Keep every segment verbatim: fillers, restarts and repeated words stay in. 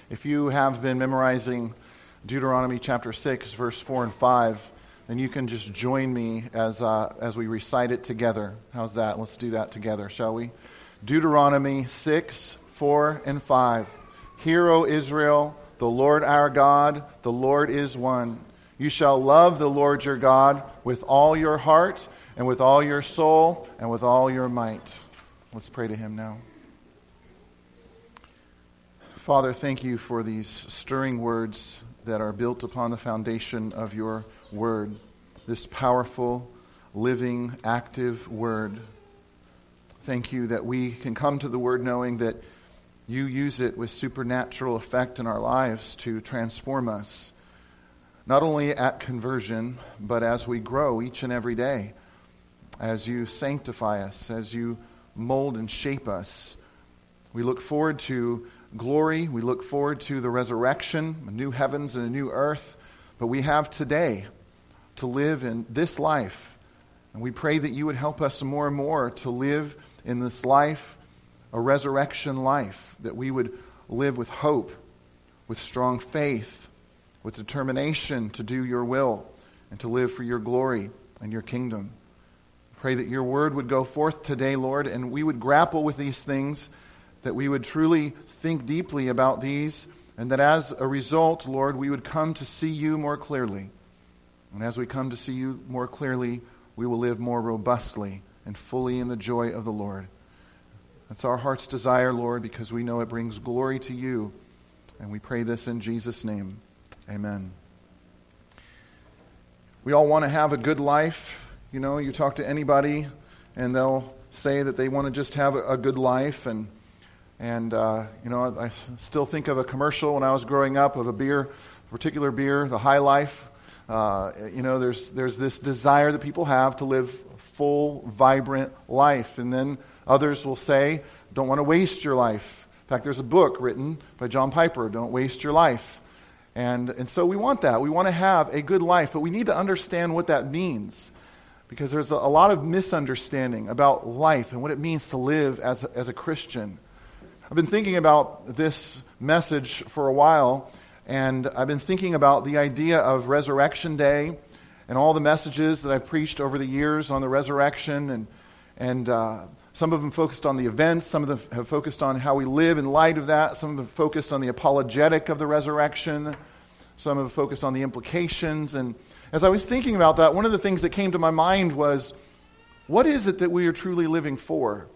If you have been memorizing Deuteronomy chapter six, verse four and five, then you can just join me as uh, as we recite it together. How's that? Let's do that together, shall we? Deuteronomy six, four and five. Hear, O Israel, the Lord our God, the Lord is one. You shall love the Lord your God with all your heart and with all your soul and with all your might. Let's pray to him now. Father, thank you for these stirring words that are built upon the foundation of your word, this powerful, living, active word. Thank you that we can come to the word knowing that you use it with supernatural effect in our lives to transform us, not only at conversion, but as we grow each and every day, as you sanctify us, as you mold and shape us. We look forward to glory. We look forward to the resurrection, a new heavens and a new earth. But we have today to live in this life. And we pray that you would help us more and more to live in this life, a resurrection life, that we would live with hope, with strong faith, with determination to do your will and to live for your glory and your kingdom. Pray that your word would go forth today, Lord, and we would grapple with these things, that we would truly think deeply about these, and that as a result, Lord, we would come to see you more clearly. And as we come to see you more clearly, we will live more robustly and fully in the joy of the Lord. That's our heart's desire, Lord, because we know it brings glory to you. And we pray this in Jesus' name. Amen. We all want to have a good life. You know, you talk to anybody and they'll say that they want to just have a, a good life. And, and uh, you know, I still think of a commercial when I was growing up of a beer, a particular beer, the High Life. Uh, you know, there's there's this desire that people have to live a full, vibrant life. And then others will say, don't want to waste your life. In fact, there's a book written by John Piper, Don't Waste Your Life. And and so we want that. We want to have a good life, but we need to understand what that means, because there's a, a lot of misunderstanding about life and what it means to live as a, as a Christian. I've been thinking about this message for a while, and I've been thinking about the idea of Resurrection Day and all the messages that I've preached over the years on the resurrection, and and uh, some of them focused on the events, some of them have focused on how we live in light of that, some of them focused on the apologetic of the resurrection, some have focused on the implications. And as I was thinking about that, one of the things that came to my mind was, what is it that we are truly living for?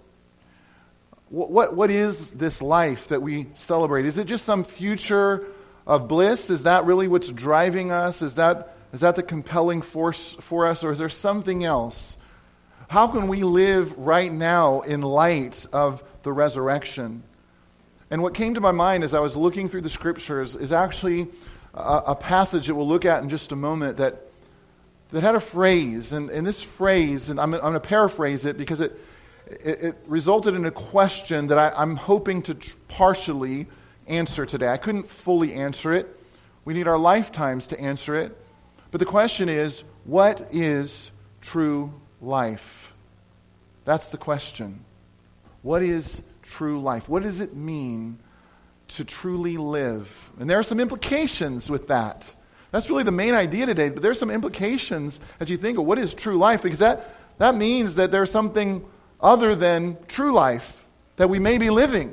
What what, what is this life that we celebrate? Is it just some future of bliss? Is that really what's driving us? Is that is that the compelling force for us, or is there something else? How can we live right now in light of the resurrection? And what came to my mind as I was looking through the scriptures is actually a, a passage that we'll look at in just a moment that that had a phrase. And, and this phrase, and I'm, I'm going to paraphrase it because it, it, it resulted in a question that I, I'm hoping to tr- partially answer today. I couldn't fully answer it. We need our lifetimes to answer it. But the question is, what is true life? That's the question. What is true life? What does it mean to truly live? And there are some implications with that. That's really the main idea today, but there's some implications as you think of what is true life, because that, that means that there's something other than true life that we may be living.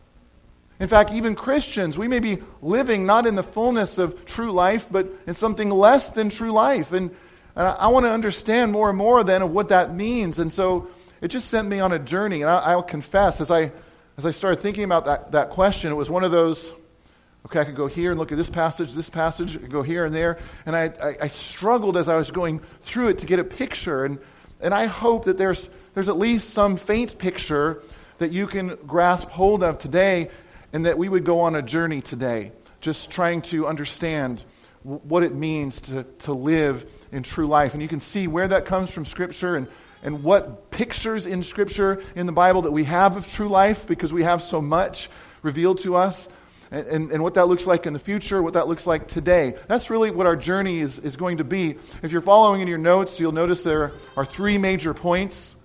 In fact, even Christians, we may be living not in the fullness of true life, but in something less than true life. And, and I, I want to understand more and more then of what that means. And so it just sent me on a journey. And I, I'll confess, as I as I started thinking about that, that question, it was one of those, okay, I could go here and look at this passage, this passage, I could go here and there. And I, I, I struggled as I was going through it to get a picture. And, and I hope that there's there's at least some faint picture that you can grasp hold of today, and that we would go on a journey today, just trying to understand w- what it means to, to live in true life. And you can see where that comes from Scripture, and, and what pictures in Scripture in the Bible that we have of true life, because we have so much revealed to us, and, and, and what that looks like in the future, what that looks like today. That's really what our journey is, is going to be. If you're following in your notes, you'll notice there are three major points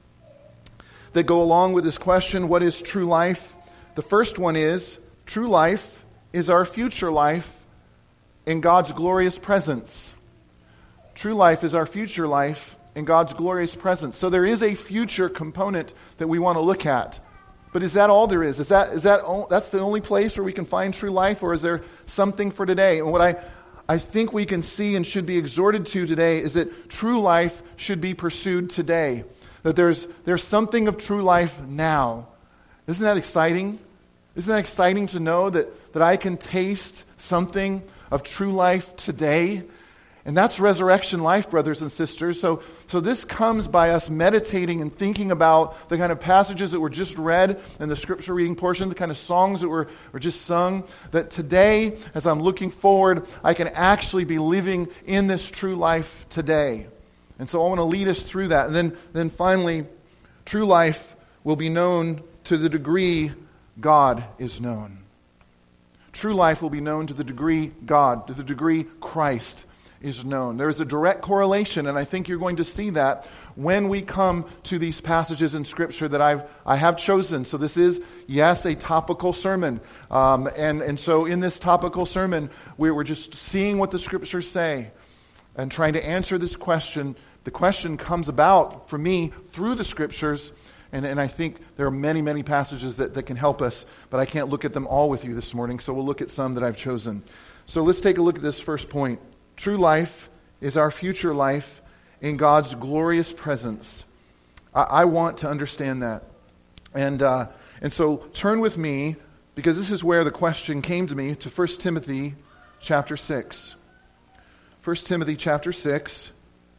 that go along with this question, what is true life? The first one is, true life is our future life in God's glorious presence. True life is our future life in God's glorious presence. So there is a future component that we want to look at. But is that all there is? Is that is that that's the only place where we can find true life, or is there something for today? And what I, I think we can see and should be exhorted to today is that true life should be pursued today. That there's there's something of true life now. Isn't that exciting? Isn't that exciting to know that, that I can taste something of true life today? And that's resurrection life, brothers and sisters. So, so this comes by us meditating and thinking about the kind of passages that were just read in the scripture reading portion, the kind of songs that were, were just sung, that today, as I'm looking forward, I can actually be living in this true life today. And so I want to lead us through that. And then, then finally, true life will be known to the degree God is known. True life will be known to the degree God, to the degree Christ is known. There is a direct correlation, and I think you're going to see that when we come to these passages in Scripture that I've I have chosen. So this is, yes, a topical sermon, um, and and so in this topical sermon, we we're just seeing what the Scriptures say and trying to answer this question. The question comes about for me through the Scriptures, and and I think there are many many passages that that can help us, but I can't look at them all with you this morning. So we'll look at some that I've chosen. So let's take a look at this first point. True life is our future life in God's glorious presence. I, I want to understand that. And uh, and so turn with me, because this is where the question came to me, to First Timothy chapter six. First Timothy chapter six.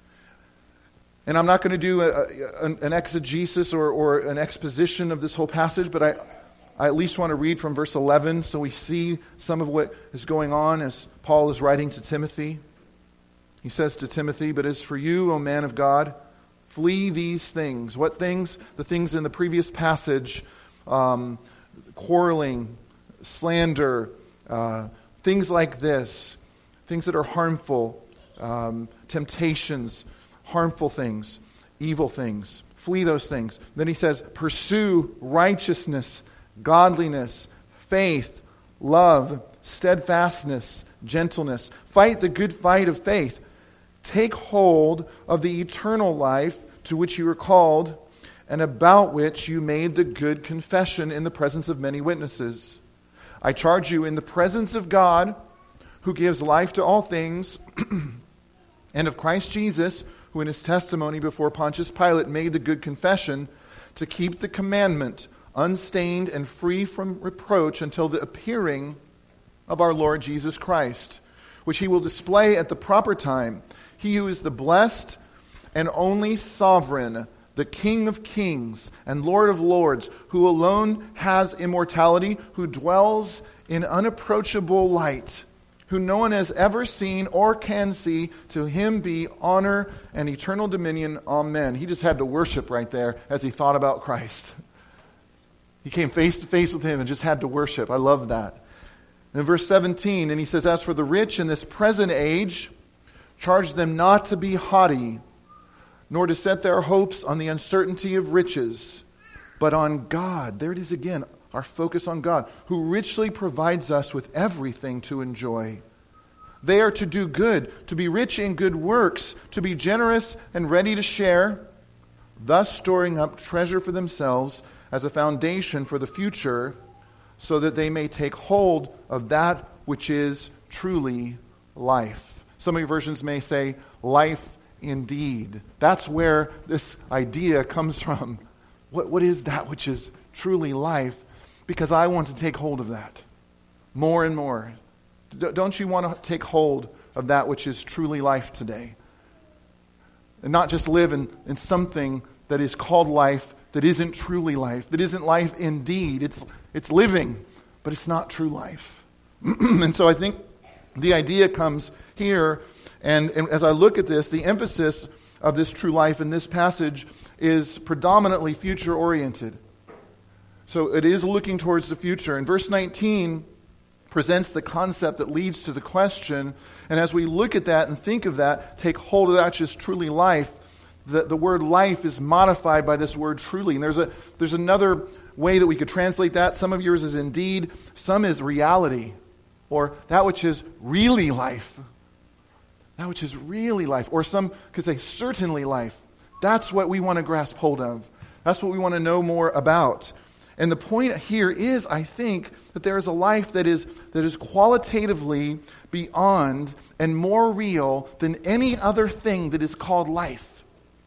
And I'm not going to do a, a, an exegesis or, or an exposition of this whole passage, but I, I at least want to read from verse eleven so we see some of what is going on as Paul is writing to Timothy. He says to Timothy, "But as for you, O man of God, flee these things." What things? The things in the previous passage, um, quarreling, slander, uh, things like this, things that are harmful, um, temptations, harmful things, evil things. Flee those things. Then he says, "Pursue righteousness, godliness, faith, love, steadfastness, gentleness. Fight the good fight of faith. Take hold of the eternal life to which you were called, and about which you made the good confession in the presence of many witnesses. I charge you in the presence of God, who gives life to all things, and of Christ Jesus, who in his testimony before Pontius Pilate made the good confession, to keep the commandment unstained and free from reproach until the appearing of our Lord Jesus Christ, which he will display at the proper time. He who is the blessed and only sovereign, the King of kings and Lord of lords, who alone has immortality, who dwells in unapproachable light, who no one has ever seen or can see. To him be honor and eternal dominion. Amen." He just had to worship right there as he thought about Christ. He came face to face with him and just had to worship. I love that. In verse seventeen, and he says, "As for the rich in this present age, charge them not to be haughty, nor to set their hopes on the uncertainty of riches, but on God." There it is again, our focus on God, "who richly provides us with everything to enjoy. They are to do good, to be rich in good works, to be generous and ready to share, thus storing up treasure for themselves as a foundation for the future, so that they may take hold of that which is truly life." Some of your versions may say, "life indeed." That's where this idea comes from. What, what is that which is truly life? Because I want to take hold of that more and more. D- don't you want to take hold of that which is truly life today? And not just live in, in something that is called life that isn't truly life, that isn't life indeed. It's, it's living, but it's not true life. And so I think the idea comes here, and, and as I look at this, the emphasis of this true life in this passage is predominantly future-oriented. So it is looking towards the future. And verse nineteen presents the concept that leads to the question, and as we look at that and think of that, take hold of that which is truly life, the, the word life is modified by this word truly. And there's a there's another way that we could translate that. Some of yours is indeed, some is reality. or that which is really life. That which is really life. Or some could say certainly life. That's what we want to grasp hold of. That's what we want to know more about. And the point here is, I think, that there is a life that is that is qualitatively beyond and more real than any other thing that is called life.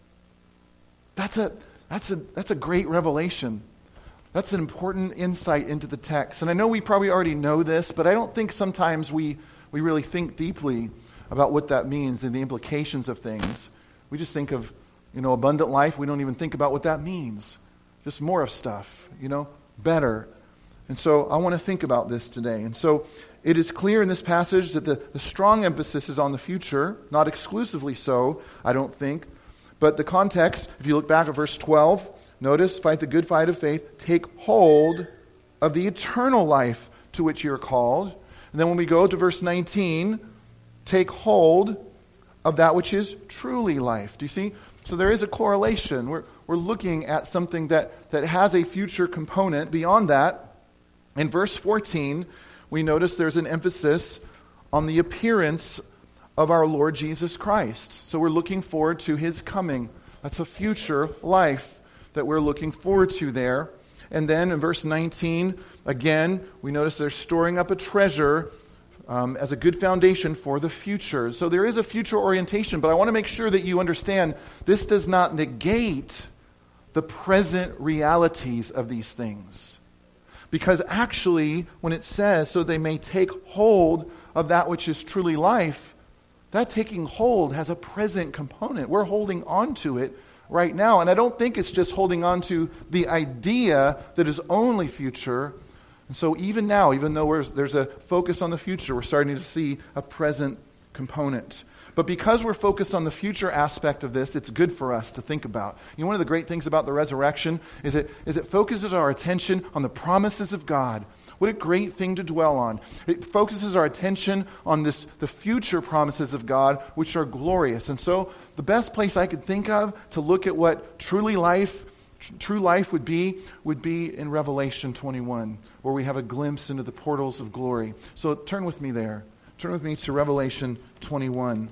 That's a that's a that's a great revelation. That's an important insight into the text. And I know we probably already know this, but I don't think sometimes we, we really think deeply about what that means and the implications of things. We just think of, you know, abundant life. We don't even think about what that means. Just more of stuff, you know, better. And so I want to think about this today. And so it is clear in this passage that the, the strong emphasis is on the future, not exclusively so, I don't think. But the context, if you look back at verse twelve, notice, fight the good fight of faith, take hold of the eternal life to which you are called. And then when we go to verse nineteen, take hold of that which is truly life. Do you see? So there is a correlation. We're, we're looking at something that, that has a future component. Beyond that, in verse fourteen, we notice there's an emphasis on the appearance of our Lord Jesus Christ. So we're looking forward to His coming. That's a future life that we're looking forward to there. And then in verse nineteen, again, we notice they're storing up a treasure um, as a good foundation for the future. So there is a future orientation, but I want to make sure that you understand this does not negate the present realities of these things. Because actually, when it says, so they may take hold of that which is truly life, that taking hold has a present component. We're holding on to it right now. And I don't think it's just holding on to the idea that is only future. And so even now, even though there's a focus on the future, we're starting to see a present component. But because we're focused on the future aspect of this, it's good for us to think about. You know, one of the great things about the resurrection is it, is it focuses our attention on the promises of God. What a great thing to dwell on. It focuses our attention on this, the future promises of God, which are glorious. And so the best place I could think of to look at what truly life, tr- true life would be, would be in Revelation twenty-one, where we have a glimpse into the portals of glory. So turn with me there. Turn with me to Revelation twenty-one.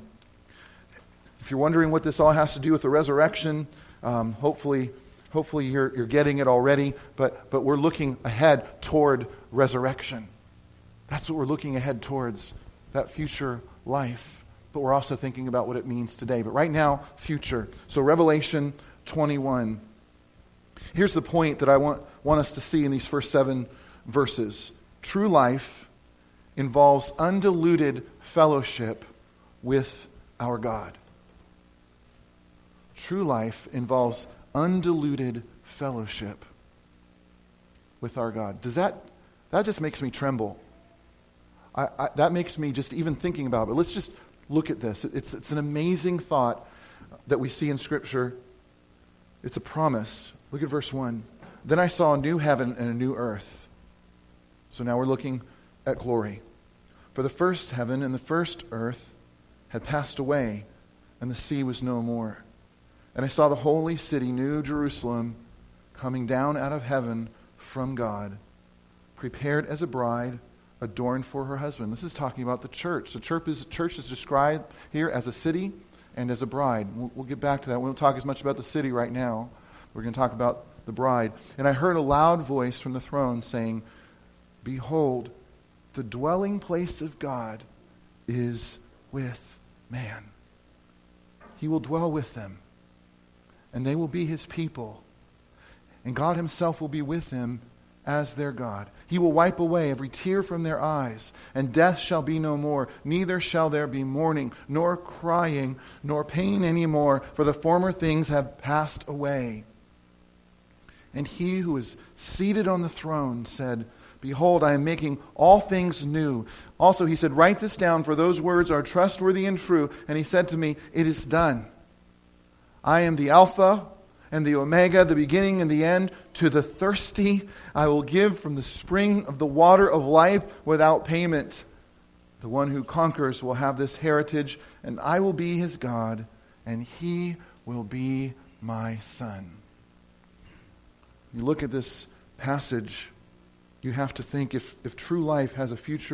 If you're wondering what this all has to do with the resurrection, um, hopefully... Hopefully you're, you're getting it already, but, but we're looking ahead toward resurrection. That's what we're looking ahead towards, that future life. But we're also thinking about what it means today. But right now, future. So Revelation twenty-one. Here's the point that I want, want us to see in these first seven verses. True life involves undiluted fellowship with our God. True life involves undiluted fellowship with our God. Does that, that just makes me tremble. I, I, that makes me just even thinking about it. But let's just look at this. It's, it's an amazing thought that we see in Scripture. It's a promise. Look at verse one. Then I saw a new heaven and a new earth. So now we're looking at glory. For the first heaven and the first earth had passed away, and the sea was no more. And I saw the holy city, New Jerusalem, coming down out of heaven from God, prepared as a bride, adorned for her husband. This is talking about the church. The church is, church is described here as a city and as a bride. We'll, we'll get back to that. We won't talk as much about the city right now. We're going to talk about the bride. And I heard a loud voice from the throne saying, "Behold, the dwelling place of God is with man. He will dwell with them, and they will be His people. And God Himself will be with them as their God. He will wipe away every tear from their eyes, and death shall be no more. Neither shall there be mourning, nor crying, nor pain any more, for the former things have passed away." And He who is seated on the throne said, "Behold, I am making all things new." Also He said, "Write this down, for those words are trustworthy and true." And He said to me, "It is done. I am the Alpha and the Omega, the beginning and the end. To the thirsty I will give from the spring of the water of life without payment. The one who conquers will have this heritage, and I will be his God, and he will be my son." You look at this passage, you have to think if, if true life has a future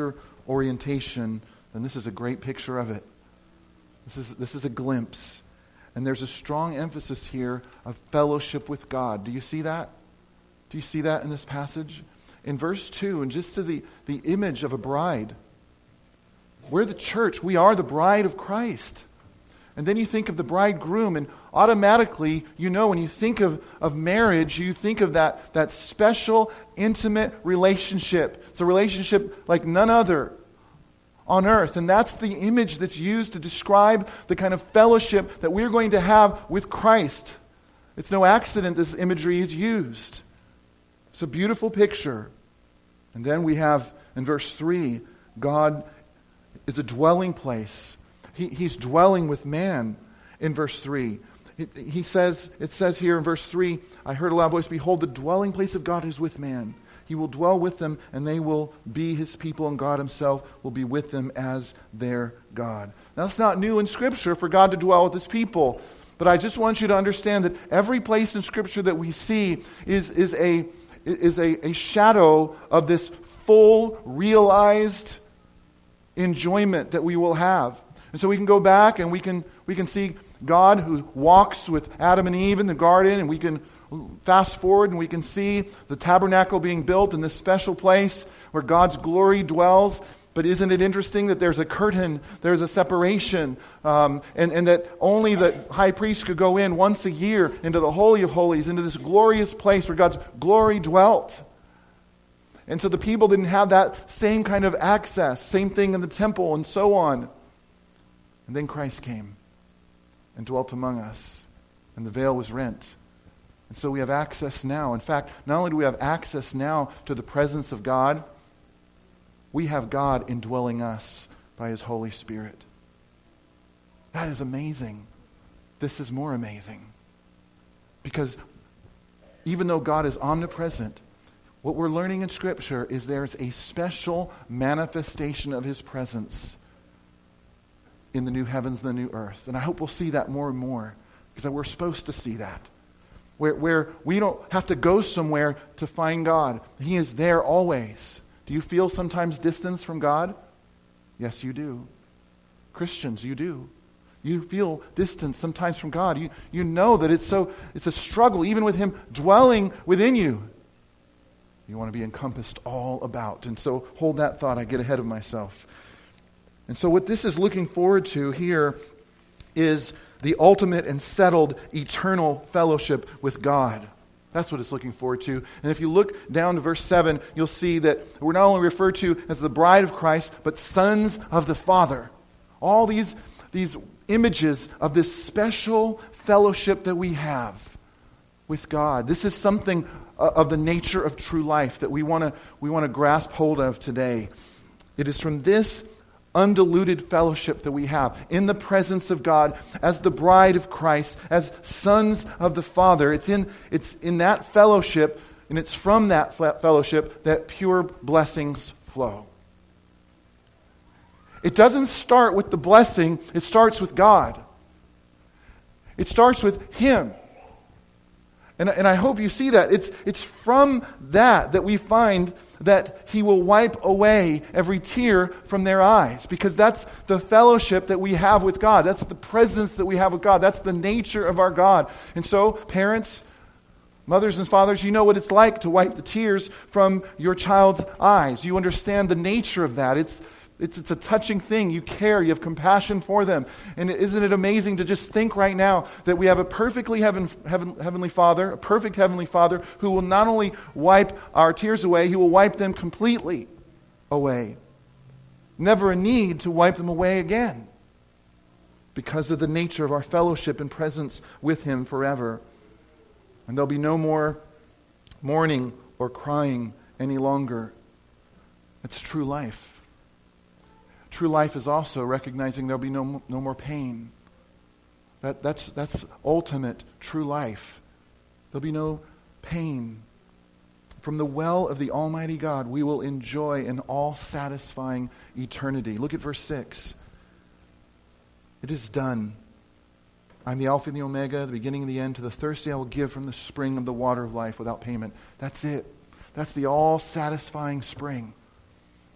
orientation, then this is a great picture of it. This is, this is a glimpse. And there's a strong emphasis here of fellowship with God. Do you see that? Do you see that in this passage? In verse two, and just to the, the image of a bride. We're the church. We are the bride of Christ. And then you think of the bridegroom, and automatically, you know, when you think of, of marriage, you think of that, that special, intimate relationship. It's a relationship like none other on earth. And that's the image that's used to describe the kind of fellowship that we're going to have with Christ. It's no accident this imagery is used. It's a beautiful picture. And then we have, in verse three, God is a dwelling place. He, he's dwelling with man in verse three. He, he says, it says here in verse three, I heard a loud voice, behold, the dwelling place of God is with man. He will dwell with them, and they will be his people, and God himself will be with them as their God. Now, that's not new in Scripture for God to dwell with his people. But I just want you to understand that every place in Scripture that we see is, is, a, is a, a shadow of this full, realized enjoyment that we will have. And so we can go back and we can we can see God who walks with Adam and Eve in the garden, and we can fast forward and we can see the tabernacle being built in this special place where God's glory dwells. But isn't it interesting that there's a curtain, there's a separation, um, and, and that only the high priest could go in once a year into the Holy of Holies, into this glorious place where God's glory dwelt. And so the people didn't have that same kind of access, same thing in the temple and so on. And then Christ came and dwelt among us, and the veil was rent. And so we have access now. In fact, not only do we have access now to the presence of God, we have God indwelling us by his Holy Spirit. That is amazing. This is more amazing. Because even though God is omnipresent, what we're learning in Scripture is there's a special manifestation of his presence in the new heavens and the new earth. And I hope we'll see that more and more, because we're supposed to see that. Where, where we don't have to go somewhere to find God. He is there always. Do you feel sometimes distance from God? Yes, you do. Christians, you do. You feel distance sometimes from God. You, you know that it's so it's a struggle, even with him dwelling within you. You want to be encompassed all about. And so hold that thought. I get ahead of myself. And so what this is looking forward to here is the ultimate and settled eternal fellowship with God. That's what it's looking forward to. And if you look down to verse seven, you'll see that we're not only referred to as the bride of Christ, but sons of the Father. All these, these images of this special fellowship that we have with God. This is something of the nature of true life that we want to we want to grasp hold of today. It is from this undiluted fellowship that we have in the presence of God as the bride of Christ, as sons of the Father. It's in it's in that fellowship, and it's from that fellowship that pure blessings flow. It doesn't start with the blessing, it starts with God. It starts with him. And, and I hope you see that. It's, it's from that that we find that he will wipe away every tear from their eyes. Because that's the fellowship that we have with God. That's the presence that we have with God. That's the nature of our God. And so, parents, mothers and fathers, you know what it's like to wipe the tears from your child's eyes. You understand the nature of that. It's It's, it's a touching thing. You care. You have compassion for them. And isn't it amazing to just think right now that we have a perfectly heaven, heaven, heavenly Father, a perfect heavenly Father, who will not only wipe our tears away, he will wipe them completely away. Never a need to wipe them away again, because of the nature of our fellowship and presence with him forever. And there'll be no more mourning or crying any longer. It's true life. True life is also recognizing there'll be no, no more pain. That, that's, that's ultimate true life. There'll be no pain. From the well of the Almighty God, we will enjoy an all-satisfying eternity. Look at verse six. It is done. I'm the Alpha and the Omega, the beginning and the end. To the thirsty I will give from the spring of the water of life without payment. That's it. That's the all-satisfying spring.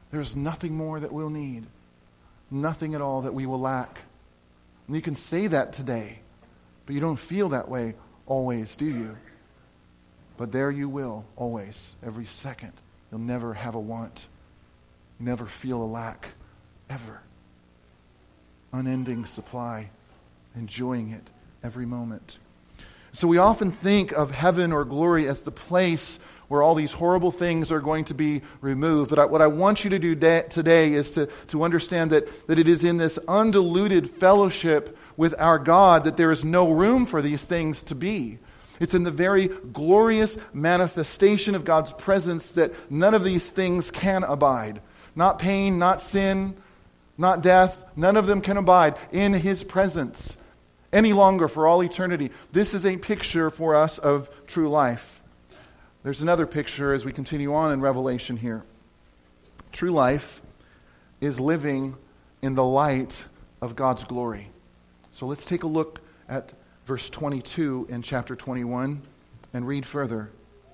There's nothing more that we'll need. Nothing at all that we will lack. And you can say that today, but you don't feel that way always, do you? But there you will, always, every second. You'll never have a want. Never feel a lack, ever. Unending supply, enjoying it every moment. So we often think of heaven or glory as the place where all these horrible things are going to be removed. But I, what I want you to do da- today is to, to understand that, that it is in this undiluted fellowship with our God that there is no room for these things to be. It's in the very glorious manifestation of God's presence that none of these things can abide. Not pain, not sin, not death. None of them can abide in His presence any longer for all eternity. This is a picture for us of true life. There's another picture as we continue on in Revelation here. True life is living in the light of God's glory. So let's take a look at verse twenty-two in chapter twenty-one and read further.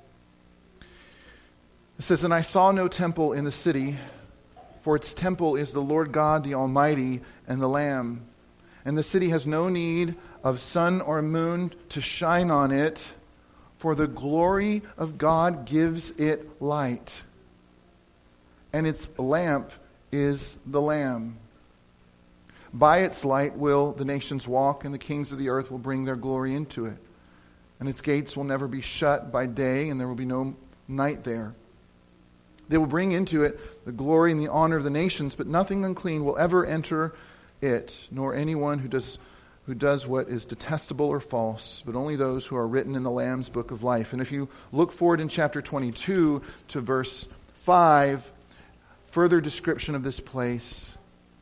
It says, "And I saw no temple in the city, for its temple is the Lord God, the Almighty, and the Lamb. And the city has no need of sun or moon to shine on it, for the glory of God gives it light. And its lamp is the Lamb. By its light will the nations walk, and the kings of the earth will bring their glory into it. And its gates will never be shut by day, and there will be no night there. They will bring into it the glory and the honor of the nations, but nothing unclean will ever enter it, nor anyone who does who does what is detestable or false, but only those who are written in the Lamb's book of life." And if you look forward in chapter twenty-two to verse five, further description of this place.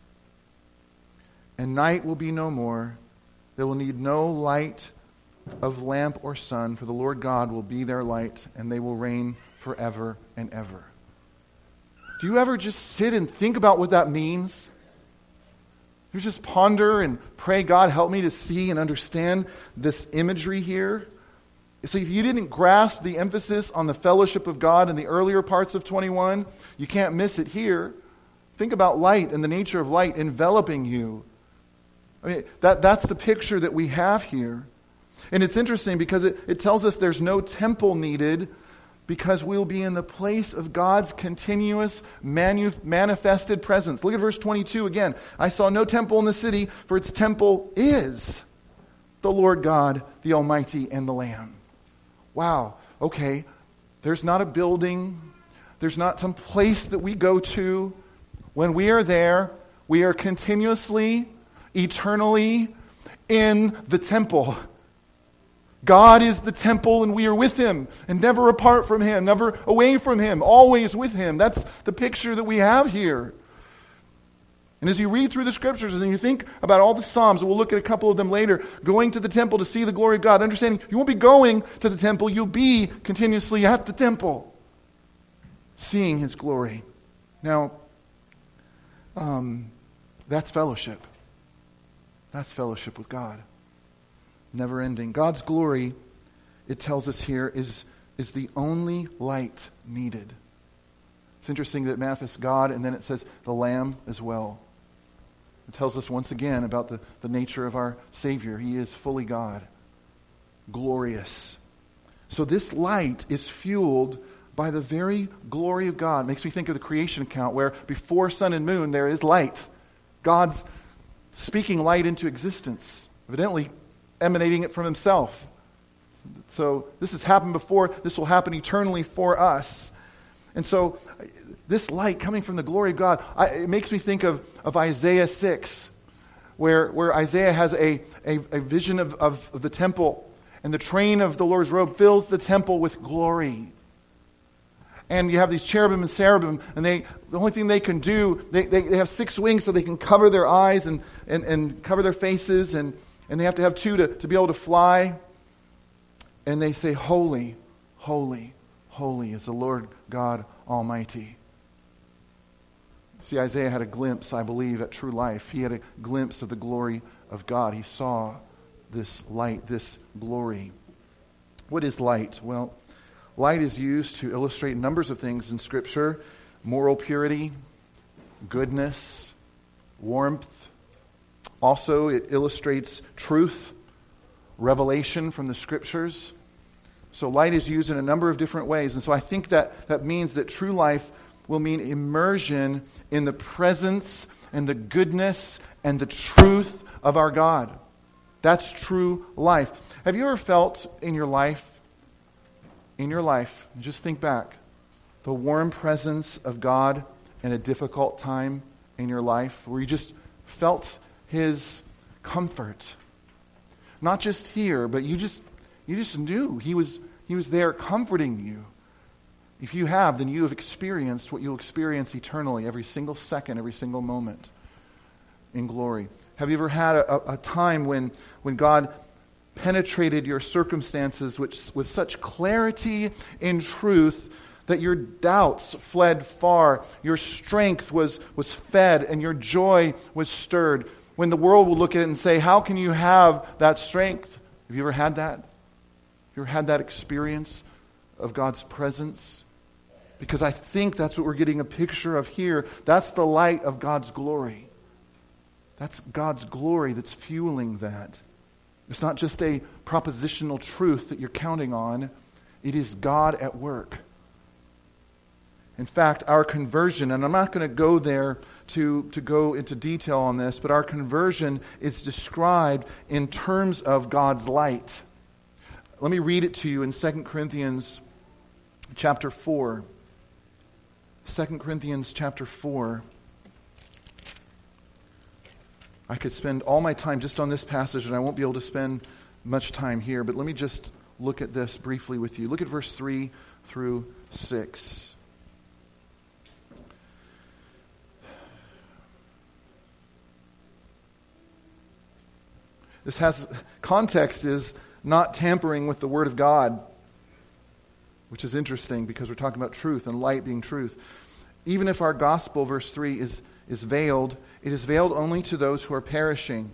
"And night will be no more. They will need no light of lamp or sun, for the Lord God will be their light, and they will reign forever and ever." Do you ever just sit and think about what that means? You just ponder and pray, "God, help me to see and understand this imagery here." So if you didn't grasp the emphasis on the fellowship of God in the earlier parts of twenty-one, you can't miss it here. Think about light and the nature of light enveloping you. I mean, that, that's the picture that we have here. And it's interesting because it, it tells us there's no temple needed, because we'll be in the place of God's continuous manu- manifested presence. Look at verse twenty-two again. "I saw no temple in the city, for its temple is the Lord God, the Almighty, and the Lamb." Wow, okay. There's not a building. There's not some place that we go to. When we are there, we are continuously, eternally in the temple. God is the temple, and we are with Him, and never apart from Him, never away from Him, always with Him. That's the picture that we have here. And as you read through the Scriptures, and you think about all the Psalms, and we'll look at a couple of them later, going to the temple to see the glory of God, understanding you won't be going to the temple, you'll be continuously at the temple, seeing His glory. Now, um, that's fellowship. That's fellowship with God. Never ending. God's glory, it tells us here, is, is the only light needed. It's interesting that it manifests God, and then it says the Lamb as well. It tells us once again about the, the nature of our Savior. He is fully God, glorious. So this light is fueled by the very glory of God. It makes me think of the creation account where before sun and moon there is light. God's speaking light into existence. Evidently, emanating it from Himself. So this has happened before. This will happen eternally for us. And so this light coming from the glory of God, I, it makes me think of, of Isaiah six, where, where Isaiah has a, a, a vision of, of the temple, and the train of the Lord's robe fills the temple with glory. And you have these cherubim and seraphim, and they the only thing they can do, they, they, they have six wings so they can cover their eyes and, and, and cover their faces, and And they have to have two to, to be able to fly. And they say, "Holy, holy, holy is the Lord God Almighty." See, Isaiah had a glimpse, I believe, at true life. He had a glimpse of the glory of God. He saw this light, this glory. What is light? Well, light is used to illustrate numbers of things in Scripture. Moral purity, goodness, warmth. Also, it illustrates truth, revelation from the Scriptures. So light is used in a number of different ways. And so I think that that means that true life will mean immersion in the presence and the goodness and the truth of our God. That's true life. Have you ever felt in your life, in your life, just think back, the warm presence of God in a difficult time in your life where you just felt His comfort? Not just here, but you just you just knew He was He was there comforting you. If you have, then you have experienced what you'll experience eternally, every single second, every single moment in glory. Have you ever had a, a time when, when God penetrated your circumstances which, with such clarity and truth that your doubts fled far, your strength was, was fed, and your joy was stirred? When the world will look at it and say, how can you have that strength? Have you ever had that? Have you ever had that experience of God's presence? Because I think that's what we're getting a picture of here. That's the light of God's glory. That's God's glory that's fueling that. It's not just a propositional truth that you're counting on. It is God at work. In fact, our conversion, and I'm not going to go there to, to go into detail on this, but our conversion is described in terms of God's light. Let me read it to you in Second Corinthians chapter four. Second Corinthians chapter four. I could spend all my time just on this passage, and I won't be able to spend much time here, but let me just look at this briefly with you. Look at verse three through six. This has, context is not tampering with the Word of God, which is interesting because we're talking about truth and light being truth. Even if our gospel, verse three, is, is veiled, it is veiled only to those who are perishing.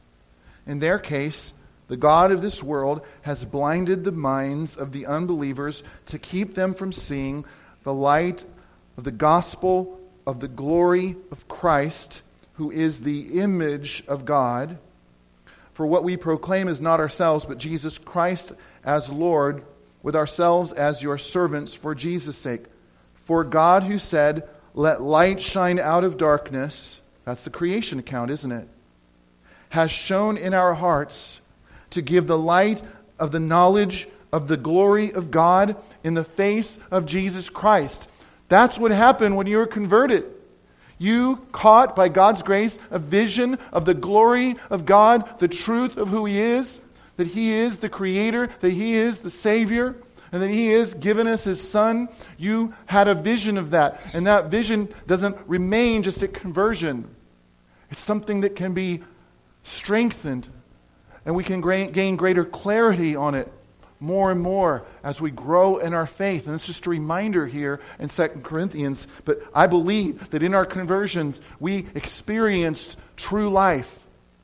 In their case, the God of this world has blinded the minds of the unbelievers to keep them from seeing the light of the gospel of the glory of Christ, who is the image of God. For what we proclaim is not ourselves, but Jesus Christ as Lord, with ourselves as your servants for Jesus' sake. For God, who said, "Let light shine out of darkness," that's the creation account, isn't it? Has shone in our hearts to give the light of the knowledge of the glory of God in the face of Jesus Christ. That's what happened when you were converted. You caught, by God's grace, a vision of the glory of God, the truth of who He is, that He is the Creator, that He is the Savior, and that He has given us His Son. You had a vision of that, and that vision doesn't remain just at conversion. It's something that can be strengthened, and we can gain greater clarity on it more and more as we grow in our faith. And it's just a reminder here in Second Corinthians, but I believe that in our conversions we experienced true life.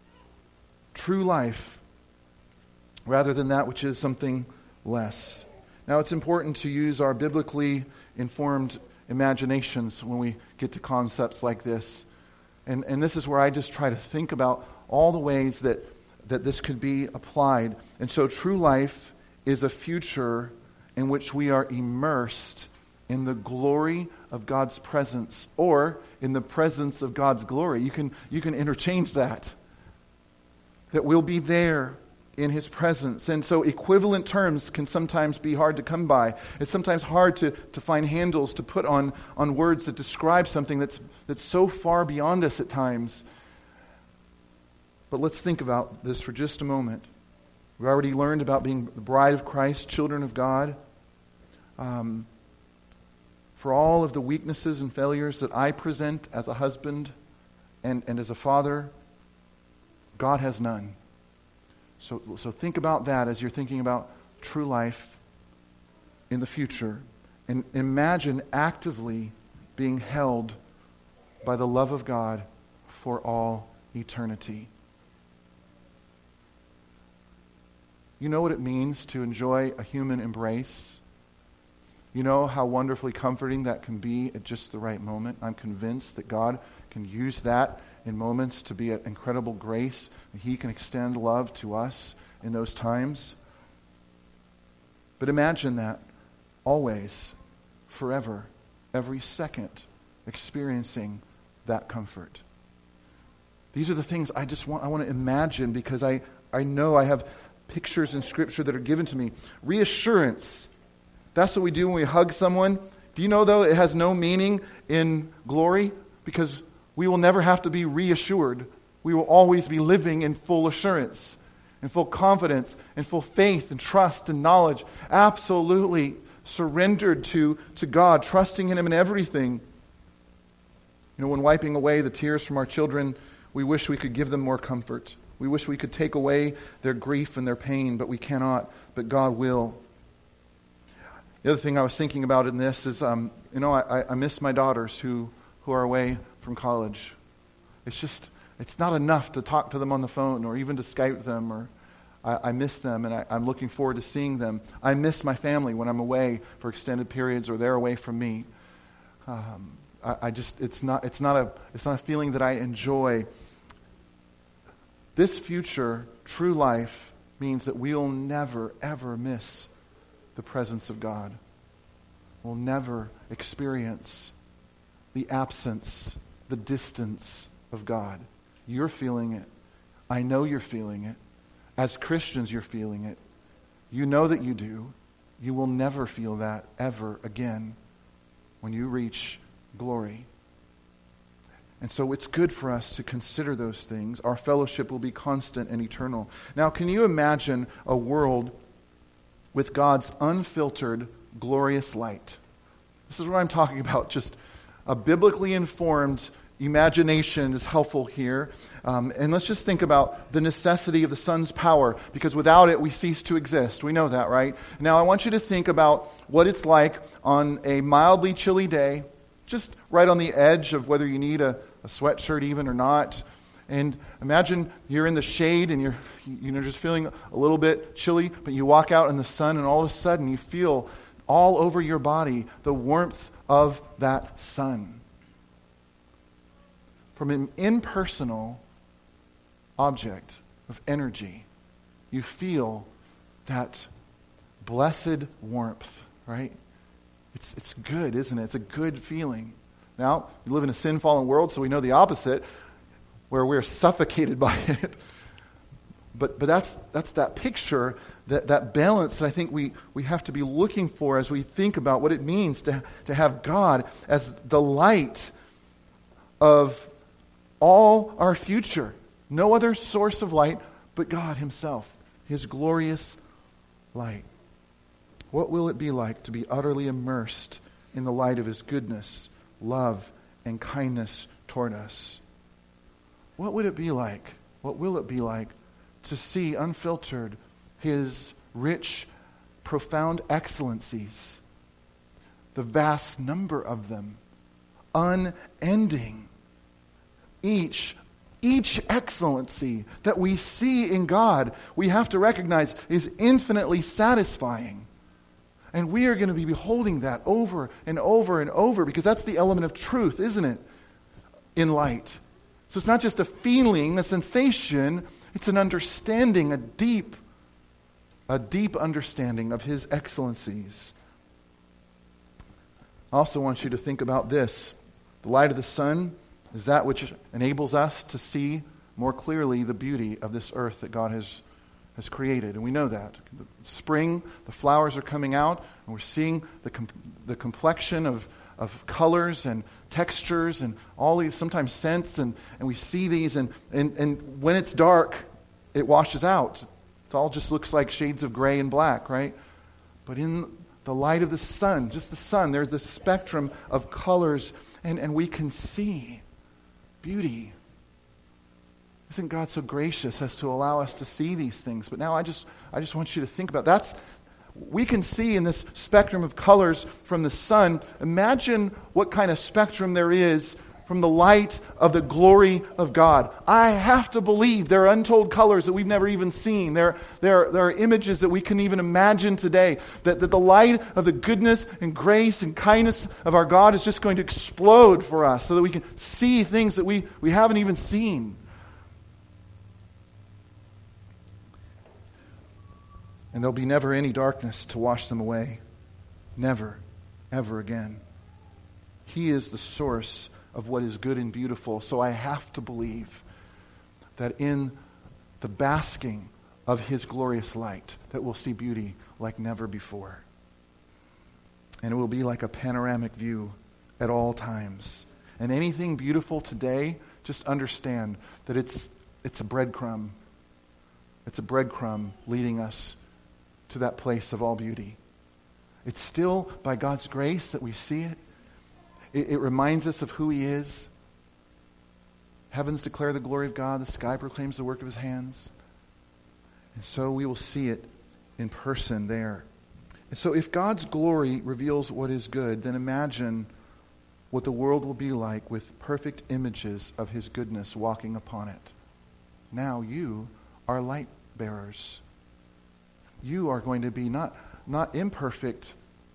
True life. Rather than that which is something less. Now it's important to use our biblically informed imaginations when we get to concepts like this. And, and this is where I just try to think about all the ways that, that this could be applied. And so true life is a future in which we are immersed in the glory of God's presence, or in the presence of God's glory. You can, you can interchange that. That we'll be there in His presence. And so equivalent terms can sometimes be hard to come by. It's sometimes hard to, to find handles to put on, on words that describe something that's, that's so far beyond us at times. But let's think about this for just a moment. We already learned about being the bride of Christ, children of God. Um, for all of the weaknesses and failures that I present as a husband and, and as a father, God has none. So, so think about that as you're thinking about true life in the future. And imagine actively being held by the love of God for all eternity. You know what it means to enjoy a human embrace? You know how wonderfully comforting that can be at just the right moment. I'm convinced that God can use that in moments to be an incredible grace, and He can extend love to us in those times. But imagine that always, forever, every second, experiencing that comfort. These are the things I just want I want to imagine, because I, I know I have pictures in Scripture that are given to me. Reassurance. That's what we do when we hug someone. Do you know, though, it has no meaning in glory? Because we will never have to be reassured. We will always be living in full assurance, in full confidence, in full faith and trust and knowledge. Absolutely surrendered to, to God, trusting in Him in everything. You know, when wiping away the tears from our children, we wish we could give them more comfort. We wish we could take away their grief and their pain, but we cannot, but God will. The other thing I was thinking about in this is, um, you know, I, I miss my daughters who, who are away from college. It's just, it's not enough to talk to them on the phone or even to Skype them, or I, I miss them, and I, I'm looking forward to seeing them. I miss my family when I'm away for extended periods or they're away from me. Um, I, I just, it's not, it's not a, it's not a feeling that I enjoy. This future, true life, means that we'll never, ever miss the presence of God. We'll never experience the absence, the distance of God. You're feeling it. I know you're feeling it. As Christians, you're feeling it. You know that you do. You will never feel that ever again when you reach glory. And so it's good for us to consider those things. Our fellowship will be constant and eternal. Now, can you imagine a world with God's unfiltered, glorious light? This is what I'm talking about. Just a biblically informed imagination is helpful here. Um, and let's just think about the necessity of the sun's power, because without it, we cease to exist. We know that, right? Now, I want you to think about what it's like on a mildly chilly day, just right on the edge of whether you need a, a sweatshirt even or not. And imagine you're in the shade and you're you know just feeling a little bit chilly, but you walk out in the sun and all of a sudden you feel all over your body the warmth of that sun. From an impersonal object of energy, you feel that blessed warmth, right? It's it's good, isn't it? It's a good feeling. Now, we live in a sin-fallen world, so we know the opposite, where we're suffocated by it. But but that's that's that picture, that, that balance that I think we, we have to be looking for as we think about what it means to, to have God as the light of all our future. No other source of light but God Himself, His glorious light. What will it be like to be utterly immersed in the light of His goodness, love, and kindness toward us? What would it be like? What will it be like to see unfiltered His rich, profound excellencies, the vast number of them, unending? Each, each excellency that we see in God, we have to recognize is infinitely satisfying. And we are going to be beholding that over and over and over, because that's the element of truth, isn't it? In light. So it's not just a feeling, a sensation, it's an understanding, a deep, a deep understanding of His excellencies. I also want you to think about this. The light of the sun is that which enables us to see more clearly the beauty of this earth that God has has created, and we know that. The spring, the flowers are coming out, and we're seeing the com- the complexion of, of colors and textures and all these, sometimes scents, and, and we see these, and, and, and when it's dark, it washes out. It all just looks like shades of gray and black, right? But in the light of the sun, just the sun, there's the spectrum of colors, and, and we can see beauty. Isn't God so gracious as to allow us to see these things? But now I just I just want you to think about that's we can see in this spectrum of colors from the sun. Imagine what kind of spectrum there is from the light of the glory of God. I have to believe there are untold colors that we've never even seen. There, there, there are images that we can even imagine today. That, that the light of the goodness and grace and kindness of our God is just going to explode for us so that we can see things that we, we haven't even seen. And there'll be never any darkness to wash them away. Never, ever again. He is the source of what is good and beautiful. So I have to believe that in the basking of His glorious light, that we'll see beauty like never before. And it will be like a panoramic view at all times. And anything beautiful today, just understand that it's it's a breadcrumb. It's a breadcrumb leading us to that place of all beauty. It's still by God's grace that we see it. It, it reminds us of who He is. Heavens declare the glory of God. The sky proclaims the work of His hands. And so we will see it in person there. And so if God's glory reveals what is good, then imagine what the world will be like with perfect images of His goodness walking upon it. Now you are light bearers. You are going to be not, not imperfect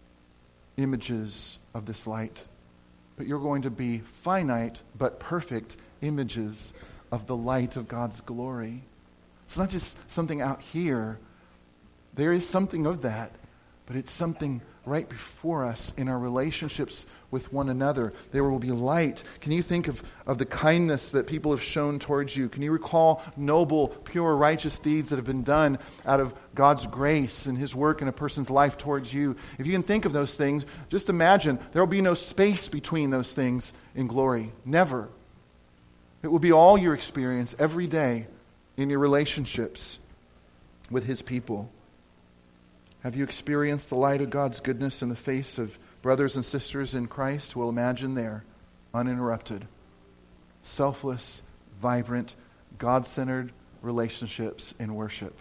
images of this light, but you're going to be finite but perfect images of the light of God's glory. It's not just something out here. There is something of that, but it's something right before us in our relationships with one another. There will be light. Can you think of, of the kindness that people have shown towards you? Can you recall noble, pure, righteous deeds that have been done out of God's grace and His work in a person's life towards you? If you can think of those things, just imagine there will be no space between those things in glory. Never. It will be all your experience every day in your relationships with His people. Have you experienced the light of God's goodness in the face of brothers and sisters in Christ? Well, imagine there, uninterrupted, selfless, vibrant, God-centered relationships in worship.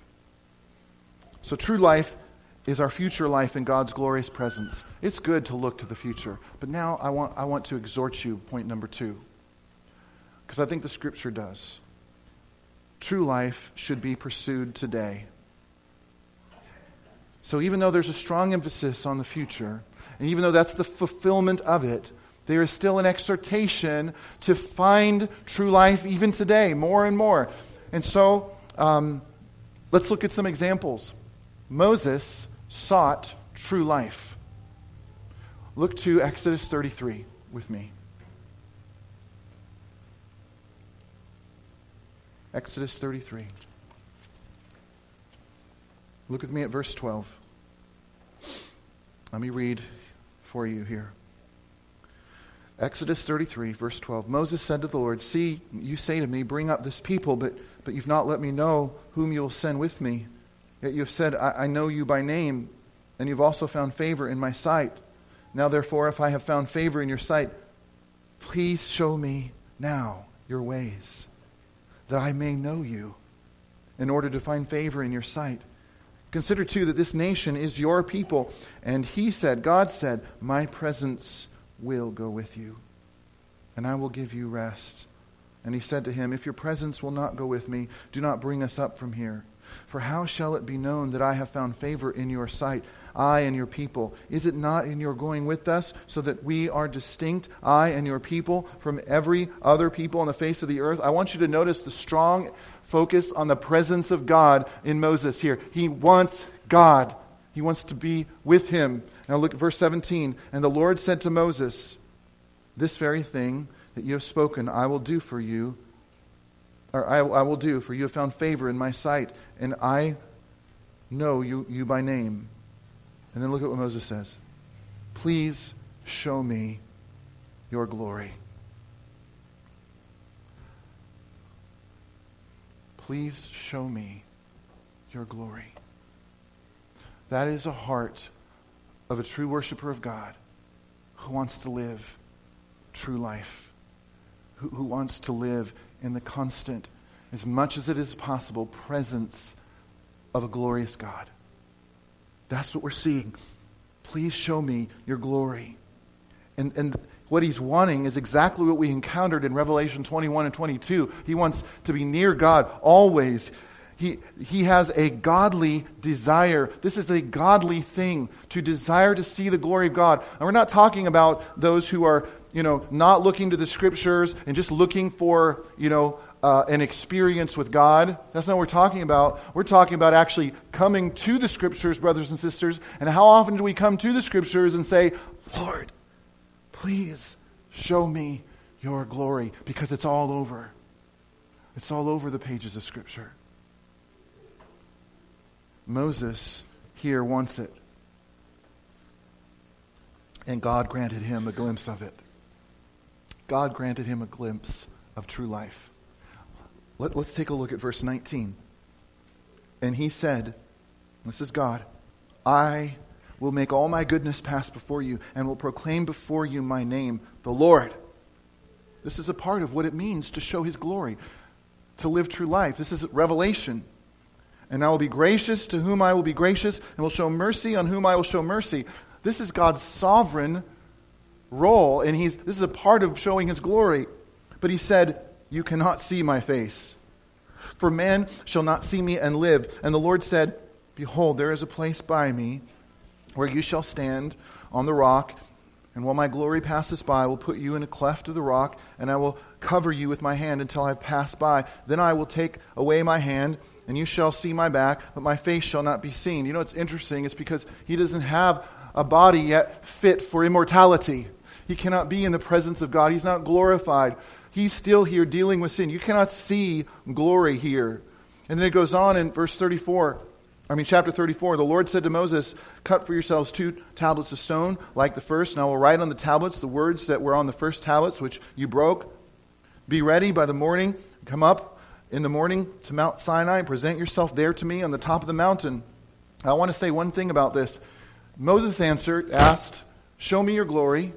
So true life is our future life in God's glorious presence. It's good to look to the future. But now I want, I want to exhort you, point number two, because I think the Scripture does. True life should be pursued today. So even though there's a strong emphasis on the future, and even though that's the fulfillment of it, there is still an exhortation to find true life even today, more and more. And so, um, let's look at some examples. Moses sought true life. Look to Exodus thirty-three with me. Exodus thirty-three. Look with me at verse twelve. Let me read for you here. Exodus thirty-three, verse twelve. Moses said to the Lord, "See, you say to me, bring up this people, but, but you've not let me know whom you will send with me. Yet you have said, I, I know you by name, and you've also found favor in my sight. Now therefore, if I have found favor in your sight, please show me now your ways, that I may know you, in order to find favor in your sight. Consider too that this nation is your people." And he said, God said, "My presence will go with you, and I will give you rest." And he said to him, "If your presence will not go with me, do not bring us up from here. For how shall it be known that I have found favor in your sight, I and your people? Is it not in your going with us, so that we are distinct, I and your people, from every other people on the face of the earth?" I want you to notice the strong focus on the presence of God in Moses here. He wants God. He wants to be with him. Now look at verse seventeen. "And the Lord said to Moses, this very thing that you have spoken, I will do for you, or I, I will do, for you have found favor in my sight, and I know you, you by name." And then look at what Moses says. "Please show me your glory." Please show me your glory. That is a heart of a true worshiper of God who wants to live true life, who, who wants to live in the constant, as much as it is possible, presence of a glorious God. That's what we're seeing. Please show me your glory. And, and what he's wanting is exactly what we encountered in Revelation twenty-one and twenty-two. He wants to be near God always. He, he has a godly desire. This is a godly thing, to desire to see the glory of God. And we're not talking about those who are, you know, not looking to the Scriptures and just looking for, you know, uh, an experience with God. That's not what we're talking about. We're talking about actually coming to the Scriptures, brothers and sisters. And how often do we come to the Scriptures and say, Lord, please show me your glory, because it's all over. It's all over the pages of Scripture. Moses here wants it. And God granted him a glimpse of it. God granted him a glimpse of true life. Let, let's take a look at verse nineteen. And he said, this is God, I will make all my goodness pass before you, and will proclaim before you my name, the Lord. This is a part of what it means to show his glory, to live true life. This is revelation. And I will be gracious to whom I will be gracious, and will show mercy on whom I will show mercy. This is God's sovereign role, and he's this is a part of showing his glory. But he said, you cannot see my face, for man shall not see me and live. And the Lord said, behold, there is a place by me where you shall stand on the rock, and while my glory passes by, I will put you in a cleft of the rock, and I will cover you with my hand until I have passed by. Then I will take away my hand, and you shall see my back, but my face shall not be seen. You know what's interesting? It's because he doesn't have a body yet fit for immortality. He cannot be in the presence of God. He's not glorified. He's still here dealing with sin. You cannot see glory here. And then it goes on in verse thirty-four. I mean, chapter thirty-four. The Lord said to Moses, cut for yourselves two tablets of stone, like the first, and I will write on the tablets the words that were on the first tablets, which you broke. Be ready by the morning. Come up in the morning to Mount Sinai and present yourself there to me on the top of the mountain. I want to say one thing about this. Moses answered, asked, show me your glory.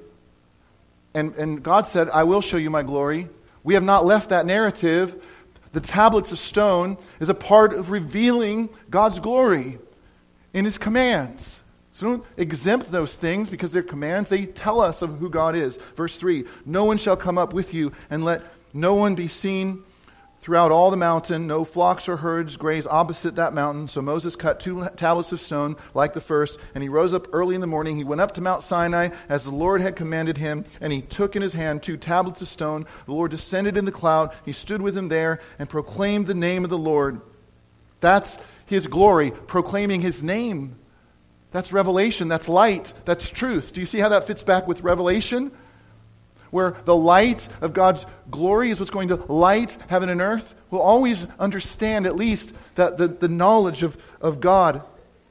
And, and God said, I will show you my glory. We have not left that narrative. The tablets of stone is a part of revealing God's glory in his commands. So don't exempt those things because they're commands. They tell us of who God is. Verse three, no one shall come up with you, and let no one be seen throughout all the mountain. No flocks or herds graze opposite that mountain. So Moses cut two tablets of stone like the first, and he rose up early in the morning. He went up to Mount Sinai as the Lord had commanded him, and he took in his hand two tablets of stone. The Lord descended in the cloud. He stood with him there and proclaimed the name of the Lord. That's his glory, proclaiming his name. That's revelation. That's light. That's truth. Do you see how that fits back with Revelation? Where the light of God's glory is what's going to light heaven and earth. We'll always understand at least that the, the knowledge of, of God.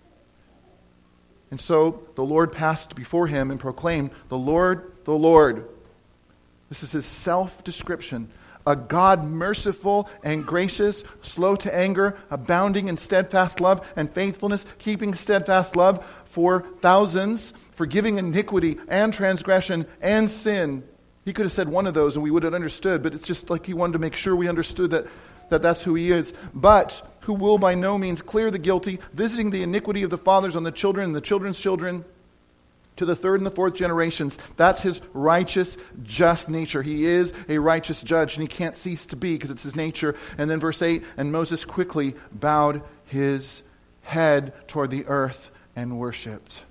And so the Lord passed before him and proclaimed, the Lord, the Lord. This is his self-description. A God merciful and gracious, slow to anger, abounding in steadfast love and faithfulness, keeping steadfast love for thousands, forgiving iniquity and transgression and sin. He could have said one of those and we would have understood, but it's just like he wanted to make sure we understood that, that that's who he is. But who will by no means clear the guilty, visiting the iniquity of the fathers on the children and the children's children to the third and the fourth generations. That's his righteous, just nature. He is a righteous judge, and he can't cease to be because it's his nature. And then verse eight, and Moses quickly bowed his head toward the earth and worshipped.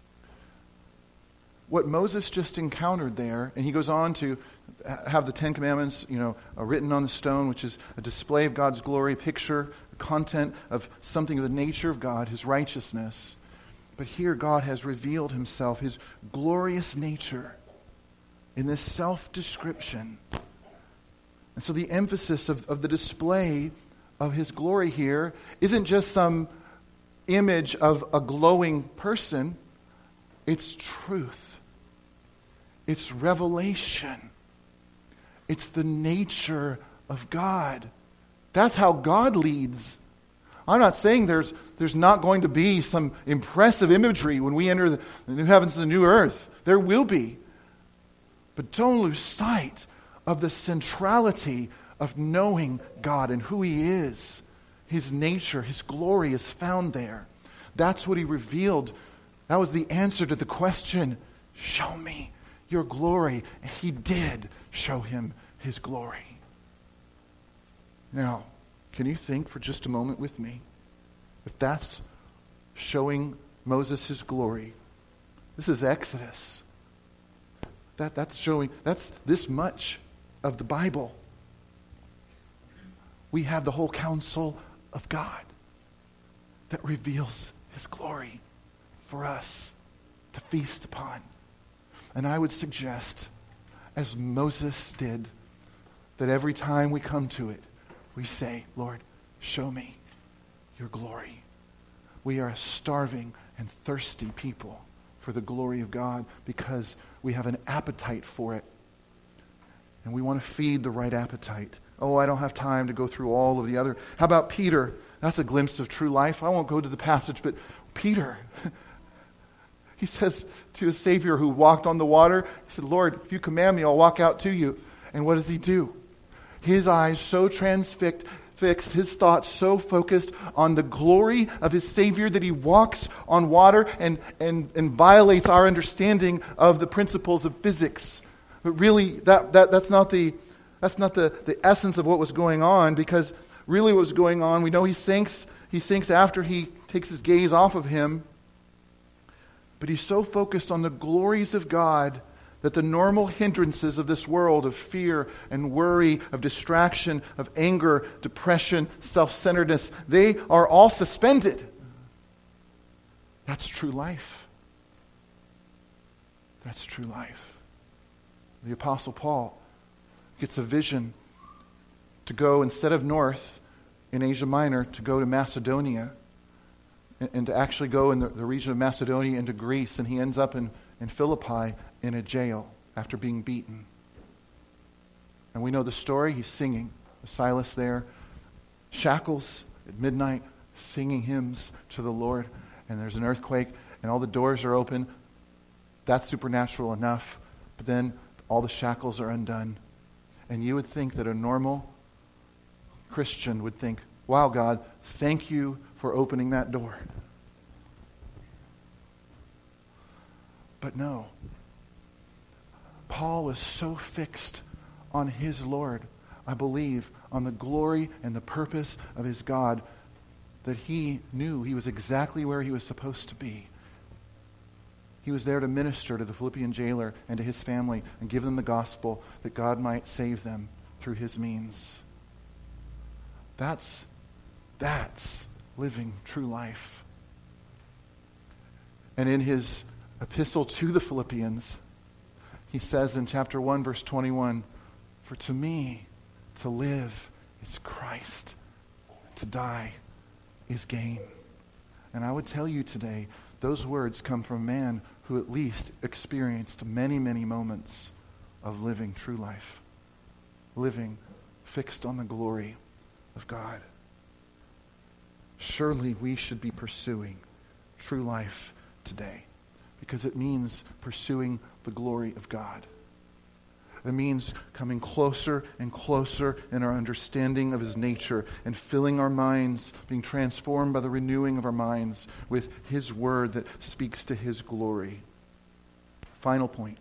What Moses just encountered there, and he goes on to have the Ten Commandments, you know, uh, written on the stone, which is a display of God's glory, picture, content of something of the nature of God, his righteousness. But here God has revealed himself, his glorious nature, in this self-description. And so the emphasis of, of the display of his glory here isn't just some image of a glowing person. It's truth. It's revelation. It's the nature of God. That's how God leads. I'm not saying there's there's not going to be some impressive imagery when we enter the, the new heavens and the new earth. There will be. But don't lose sight of the centrality of knowing God and who he is. His nature, his glory is found there. That's what he revealed. That was the answer to the question, show me your glory. And he did show him his glory. Now, can you think for just a moment with me? If that's showing Moses his glory, this is Exodus. That, that's showing, that's this much of the Bible. We have the whole counsel of God that reveals his glory for us to feast upon. And I would suggest, as Moses did, that every time we come to it, we say, Lord, show me your glory. We are a starving and thirsty people for the glory of God because we have an appetite for it. And we want to feed the right appetite. Oh, I don't have time to go through all of the other. How about Peter? That's a glimpse of true life. I won't go to the passage, but Peter, he says to his Savior who walked on the water, he said, Lord, if you command me, I'll walk out to you. And what does he do? His eyes so transfixed, fixed, his thoughts so focused on the glory of his Savior that he walks on water and, and, and violates our understanding of the principles of physics. But really, that, that that's not the that's not the, the essence of what was going on, because really what was going on, we know he sinks, he sinks after he takes his gaze off of him, but he's so focused on the glories of God that the normal hindrances of this world of fear and worry, of distraction, of anger, depression, self-centeredness, they are all suspended. That's true life. That's true life. The Apostle Paul gets a vision to go, instead of north in Asia Minor, to go to Macedonia, and, and to actually go in the, the region of Macedonia into Greece, and he ends up in, in Philippi in a jail after being beaten. And we know the story. He's singing with Silas there, shackles at midnight, singing hymns to the Lord, and there's an earthquake, and all the doors are open. That's supernatural enough, but then all the shackles are undone. And you would think that a normal Christian would think, wow, God, thank you for opening that door. But no. Paul was so fixed on his Lord, I believe, on the glory and the purpose of his God, that he knew he was exactly where he was supposed to be. He was there to minister to the Philippian jailer and to his family and give them the gospel that God might save them through his means. That's, that's living true life. And in his epistle to the Philippians, he says in chapter one, verse twenty-one, "For to me to live is Christ, to die is gain." And I would tell you today, those words come from a man who at least experienced many, many moments of living true life. Living fixed on the glory of God. Surely we should be pursuing true life today, because it means pursuing the glory of God. It means coming closer and closer in our understanding of his nature and filling our minds, being transformed by the renewing of our minds with his word that speaks to his glory. Final point.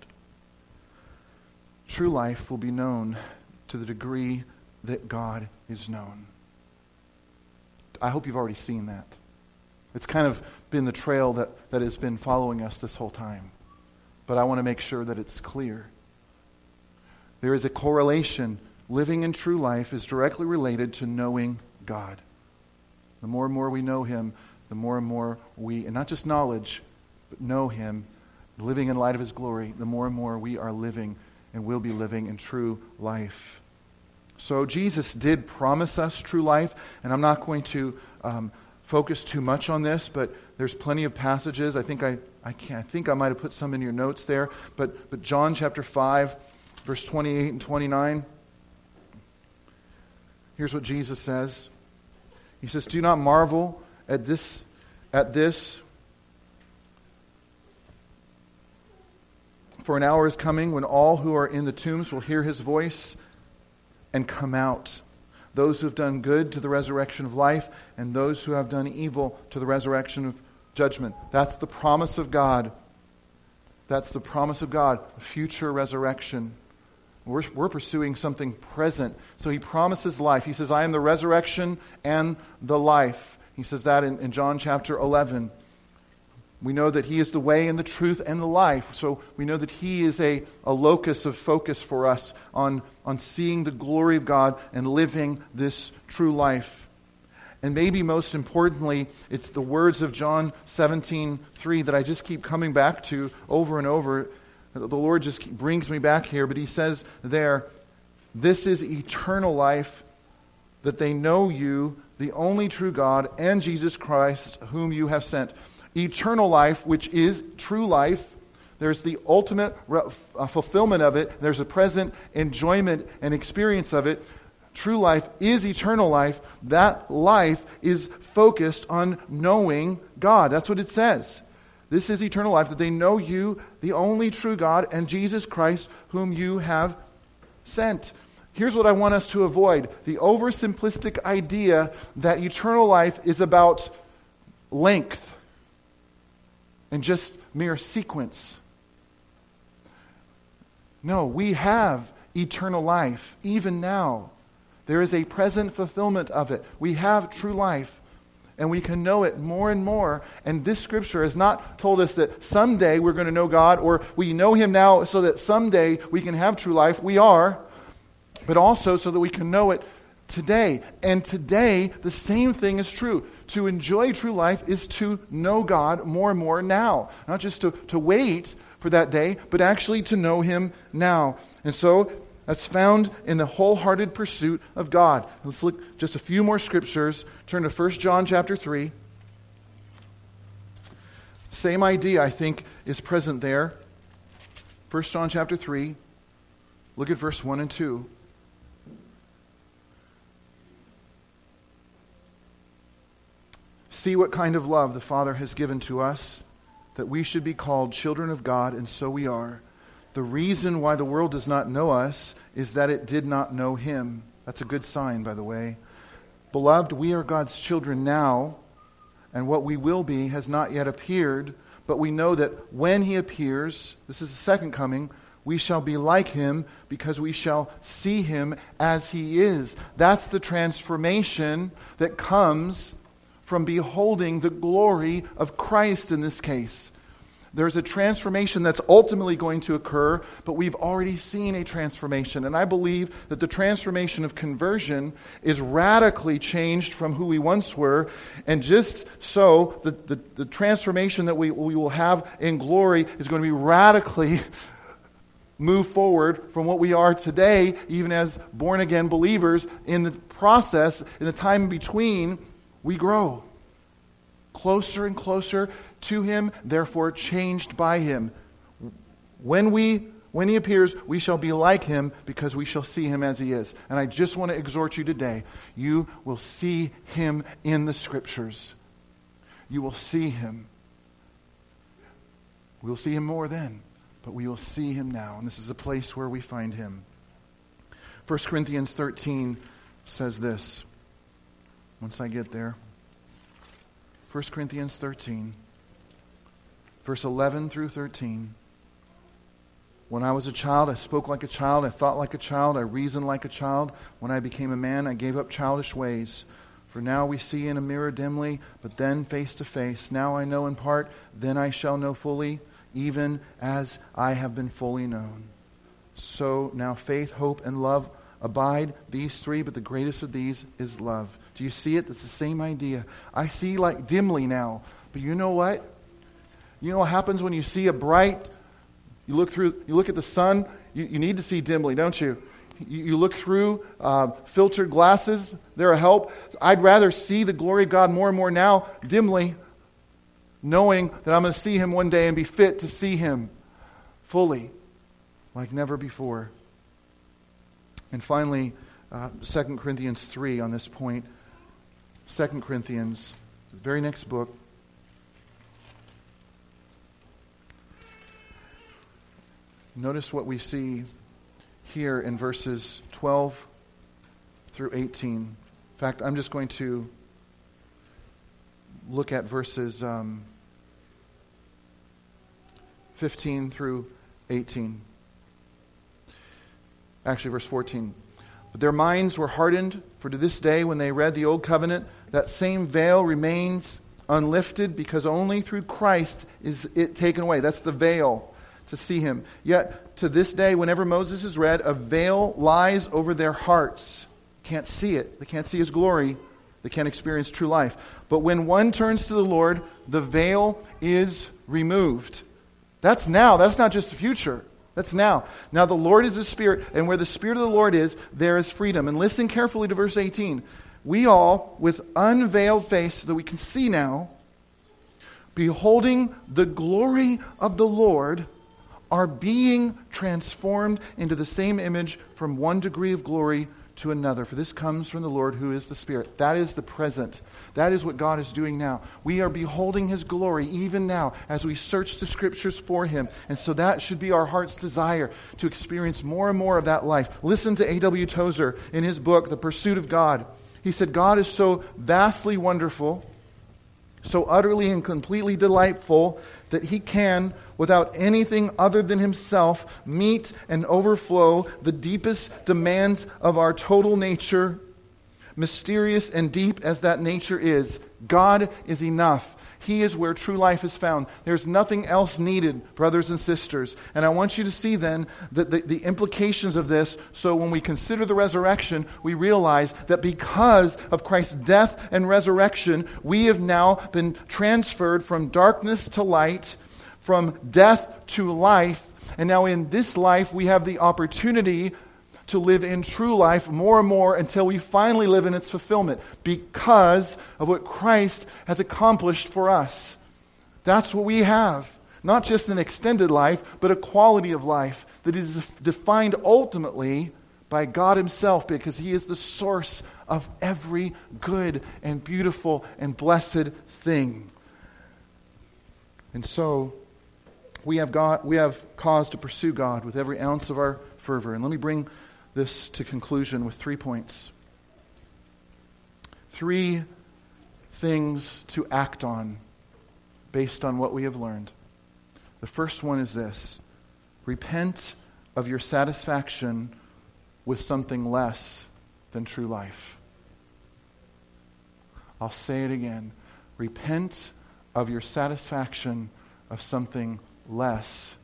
True life will be known to the degree that God is known. I hope you've already seen that. It's kind of been the trail that, that has been following us this whole time. But I want to make sure that it's clear. There is a correlation. Living in true life is directly related to knowing God. The more and more we know him, the more and more we, and not just knowledge, but know him, living in light of his glory, the more and more we are living and will be living in true life. So Jesus did promise us true life, and I'm not going to um, focus too much on this, but there's plenty of passages. I think I, I, can't, I think I might have put some in your notes there, but but John chapter five, verse twenty-eight and twenty-nine. Here's what Jesus says. He says, "Do not marvel at this, at this, for an hour is coming when all who are in the tombs will hear his voice and come out. Those who have done good to the resurrection of life, and those who have done evil to the resurrection of judgment." That's the promise of God. That's the promise of God, future resurrection. We're, we're pursuing something present. So he promises life. He says, I am the resurrection and the life. He says that in, in John chapter eleven. We know that he is the way and the truth and the life. So we know that he is a, a locus of focus for us on, on seeing the glory of God and living this true life. And maybe most importantly, it's the words of John seventeen three that I just keep coming back to over and over. The Lord just keep, brings me back here, but he says there, this is eternal life, that they know you, the only true God, and Jesus Christ, whom you have sent. Eternal life, which is true life, there's the ultimate fulfillment of it. There's a present enjoyment and experience of it. True life is eternal life. That life is focused on knowing God. That's what it says. This is eternal life, that they know you, the only true God, and Jesus Christ, whom you have sent. Here's what I want us to avoid. The oversimplistic idea that eternal life is about length and just mere sequence. No, we have eternal life, even now. There is a present fulfillment of it. We have true life, and we can know it more and more. And this scripture has not told us that someday we're going to know God, or we know him now so that someday we can have true life. We are, but also so that we can know it today. And today, the same thing is true. To enjoy true life is to know God more and more now. Not just to, to wait for that day, but actually to know him now. And so, that's found in the wholehearted pursuit of God. Let's look just a few more scriptures. Turn to First John chapter three. Same idea, I think, is present there. First John chapter three. Look at verse one and two. See what kind of love the Father has given to us, that we should be called children of God, and so we are. The reason why the world does not know us is that it did not know him. That's a good sign, by the way. Beloved, we are God's children now, and what we will be has not yet appeared, but we know that when he appears, this is the second coming, we shall be like him because we shall see him as he is. That's the transformation that comes from beholding the glory of Christ in this case. There's a transformation that's ultimately going to occur, but we've already seen a transformation. And I believe that the transformation of conversion is radically changed from who we once were. And just so, the, the, the transformation that we, we will have in glory is going to be radically move forward from what we are today, even as born-again believers. In the process, in the time in between, we grow closer and closer to him, therefore changed by him. When we when he appears, we shall be like him because we shall see him as he is. And I just want to exhort you today. You will see him in the scriptures. You will see him. We will see him more then, but we will see him now. And this is a place where we find him. First Corinthians thirteen says this. Once I get there. First Corinthians thirteen. Verse eleven through thirteen. When I was a child, I spoke like a child, I thought like a child, I reasoned like a child. When I became a man, I gave up childish ways. For now we see in a mirror dimly, but then face to face. Now I know in part, then I shall know fully, even as I have been fully known. So now faith, hope, and love abide, these three, but the greatest of these is love. Do you see it? It's the same idea. I see like dimly now, but you know what? You know what happens when you see a bright, you look through, you look at the sun, you, you need to see dimly, don't you? You, you look through uh, filtered glasses, they're a help. I'd rather see the glory of God more and more now, dimly, knowing that I'm going to see him one day and be fit to see him fully, like never before. And finally, uh, Second Corinthians three on this point. Second Corinthians, the very next book. Notice what we see here in verses twelve through eighteen. In fact, I'm just going to look at verses um, fifteen through eighteen. Actually, verse fourteen. But their minds were hardened, for to this day when they read the Old Covenant, that same veil remains unlifted, because only through Christ is it taken away. That's the veil, to see him. Yet to this day, whenever Moses is read, a veil lies over their hearts. Can't see it. They can't see his glory. They can't experience true life. But when one turns to the Lord, the veil is removed. That's now. That's not just the future. That's now. Now the Lord is the Spirit, and where the Spirit of the Lord is, there is freedom. And listen carefully to verse eighteen. We all, with unveiled face, so that we can see now, beholding the glory of the Lord, are being transformed into the same image from one degree of glory to another. For this comes from the Lord who is the Spirit. That is the present. That is what God is doing now. We are beholding his glory even now as we search the Scriptures for him. And so that should be our heart's desire, to experience more and more of that life. Listen to A W Tozer in his book, The Pursuit of God. He said, God is so vastly wonderful, so utterly and completely delightful, that he can, without anything other than himself, meet and overflow the deepest demands of our total nature. Mysterious and deep as that nature is, God is enough. He is where true life is found. There's nothing else needed, brothers and sisters. And I want you to see then that the, the implications of this, so when we consider the resurrection, we realize that because of Christ's death and resurrection, we have now been transferred from darkness to light, from death to life. And now in this life, we have the opportunity to live in true life more and more until we finally live in its fulfillment, because of what Christ has accomplished for us. That's what we have. Not just an extended life, but a quality of life that is defined ultimately by God himself, because he is the source of every good and beautiful and blessed thing. And so we have God, we have cause to pursue God with every ounce of our fervor. And let me bring this to conclusion with three points. Three things to act on based on what we have learned. The first one is this: repent of your satisfaction with something less than true life. I'll say it again. Repent of your satisfaction of something less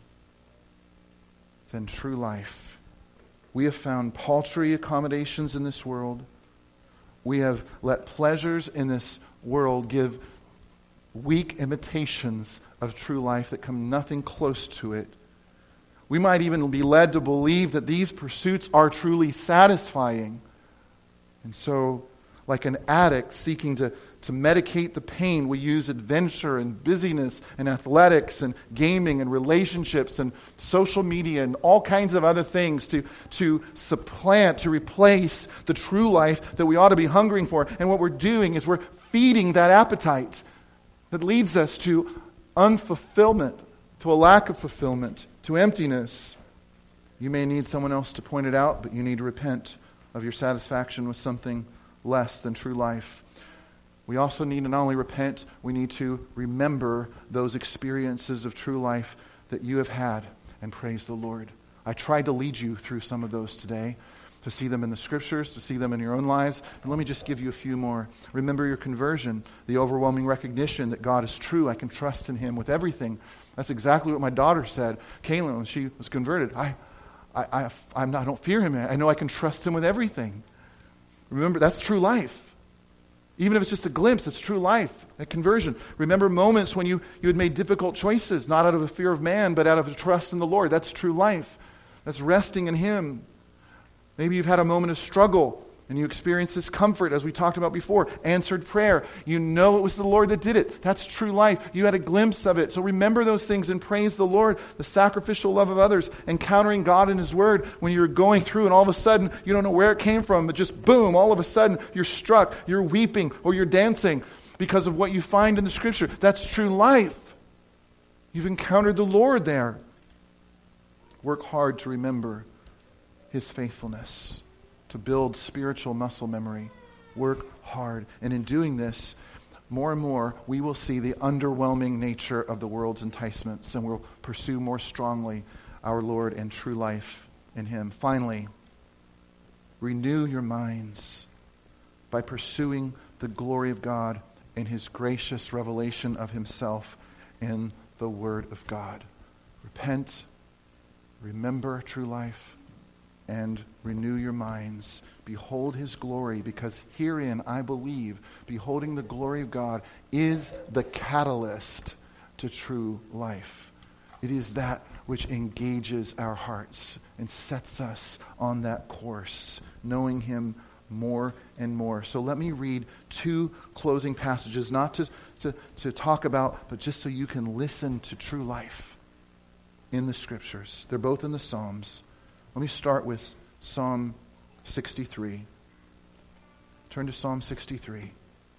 than true life. We have found paltry accommodations in this world. We have let pleasures in this world give weak imitations of true life that come nothing close to it. We might even be led to believe that these pursuits are truly satisfying. And so, like an addict seeking to, to medicate the pain, we use adventure and busyness and athletics and gaming and relationships and social media and all kinds of other things to, to supplant, to replace the true life that we ought to be hungering for. And what we're doing is we're feeding that appetite that leads us to unfulfillment, to a lack of fulfillment, to emptiness. You may need someone else to point it out, but you need to repent of your satisfaction with something less than true life. We also need to not only repent, we need to remember those experiences of true life that you have had, and praise the Lord. I tried to lead you through some of those today, to see them in the Scriptures, to see them in your own lives. And let me just give you a few more. Remember your conversion, the overwhelming recognition that God is true. I can trust in him with everything. That's exactly what my daughter said. Kaylin, when she was converted, I, I, I, I'm not, I don't fear him. I know I can trust him with everything. Remember, that's true life. Even if it's just a glimpse, it's true life, a conversion. Remember moments when you, you had made difficult choices, not out of a fear of man, but out of a trust in the Lord. That's true life. That's resting in him. Maybe you've had a moment of struggle and you experienced this comfort, as we talked about before, answered prayer. You know it was the Lord that did it. That's true life. You had a glimpse of it. So remember those things and praise the Lord, the sacrificial love of others, encountering God in his word when you're going through and all of a sudden you don't know where it came from, but just boom, all of a sudden you're struck, you're weeping, or you're dancing because of what you find in the Scripture. That's true life. You've encountered the Lord there. Work hard to remember his faithfulness, to build spiritual muscle memory. Work hard. And in doing this, more and more we will see the underwhelming nature of the world's enticements, and we'll pursue more strongly our Lord and true life in Him. Finally, renew your minds by pursuing the glory of God and His gracious revelation of Himself in the Word of God. Repent, remember true life, and renew your minds. Behold His glory, because herein, I believe, beholding the glory of God is the catalyst to true life. It is that which engages our hearts and sets us on that course, knowing Him more and more. So let me read two closing passages, not to, to, to talk about, but just so you can listen to true life in the Scriptures. They're both in the Psalms. Let me start with Psalm sixty-three. Turn to Psalm sixty-three.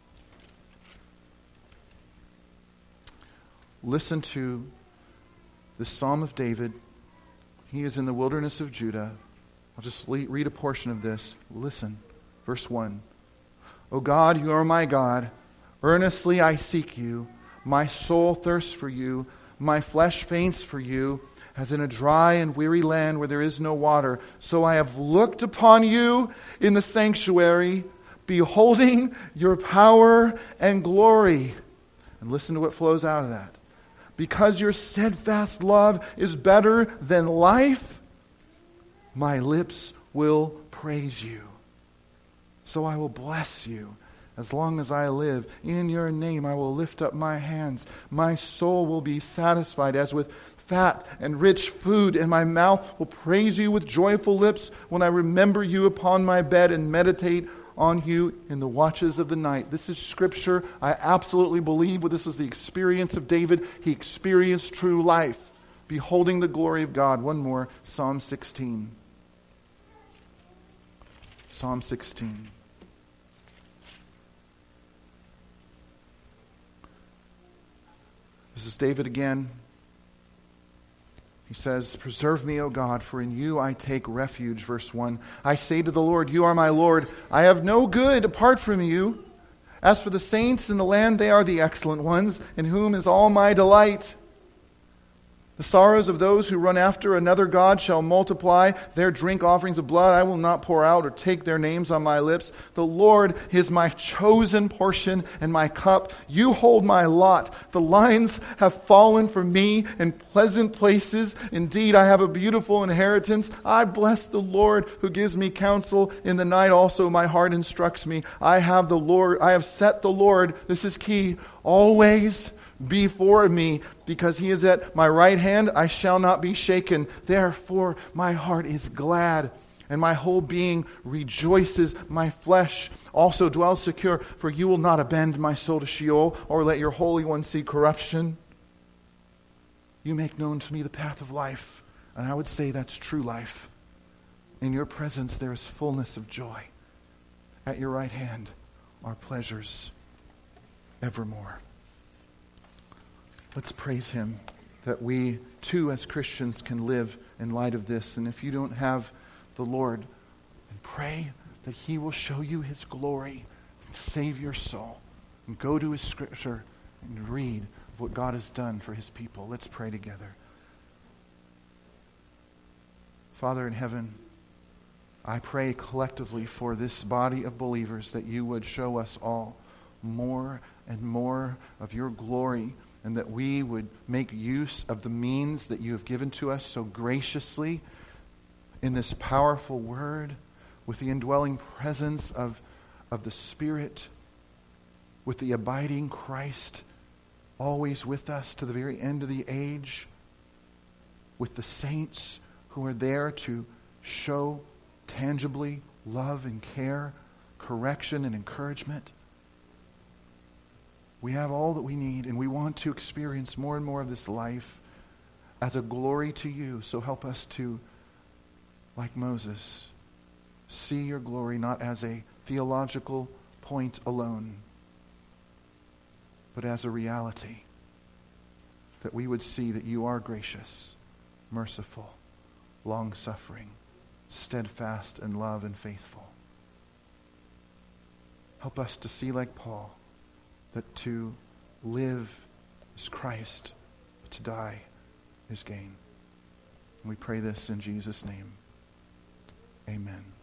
Listen to the Psalm of David. He is in the wilderness of Judah. I'll just read a portion of this. Listen. Verse one. O God, you are my God. Earnestly I seek you. My soul thirsts for you. My flesh faints for you, as in a dry and weary land where there is no water. So I have looked upon you in the sanctuary, beholding your power and glory. And listen to what flows out of that. Because your steadfast love is better than life, my lips will praise you. So I will bless you as long as I live. In your name I will lift up my hands. My soul will be satisfied as with fat and rich food, and my mouth will praise you with joyful lips when I remember you upon my bed and meditate on you in the watches of the night. This is Scripture. I absolutely believe this was the experience of David. He experienced true life, beholding the glory of God. One more, Psalm sixteen. Psalm sixteen. This is David again. He says, preserve me, O God, for in you I take refuge. Verse one. I say to the Lord, you are my Lord. I have no good apart from you. As for the saints in the land, they are the excellent ones, in whom is all my delight. The sorrows of those who run after another god shall multiply. Their drink offerings of blood I will not pour out or take their names on my lips. The Lord is my chosen portion and my cup. You hold my lot. The lines have fallen for me in pleasant places. Indeed, I have a beautiful inheritance. I bless the Lord who gives me counsel. In the night also my heart instructs me. I have the Lord, I have set the Lord, this is key, always before me, because He is at my right hand, I shall not be shaken. Therefore my heart is glad, and my whole being rejoices. My flesh also dwells secure, for you will not abandon my soul to Sheol, or let your Holy One see corruption. You make known to me the path of life, and I would say that's true life. In your presence there is fullness of joy. At your right hand are pleasures evermore. Let's praise Him that we too as Christians can live in light of this. And if you don't have the Lord, then pray that He will show you His glory and save your soul. And go to His Scripture and read of what God has done for His people. Let's pray together. Father in heaven, I pray collectively for this body of believers that you would show us all more and more of your glory, and that we would make use of the means that you have given to us so graciously in this powerful word, with the indwelling presence of, of the Spirit, with the abiding Christ always with us to the very end of the age, with the saints who are there to show tangibly love and care, correction and encouragement. We have all that we need, and we want to experience more and more of this life as a glory to you. So help us to, like Moses, see your glory not as a theological point alone, but as a reality, that we would see that you are gracious, merciful, long-suffering, steadfast in love and faithful. Help us to see like Paul that to live is Christ, but to die is gain. And we pray this in Jesus' name. Amen.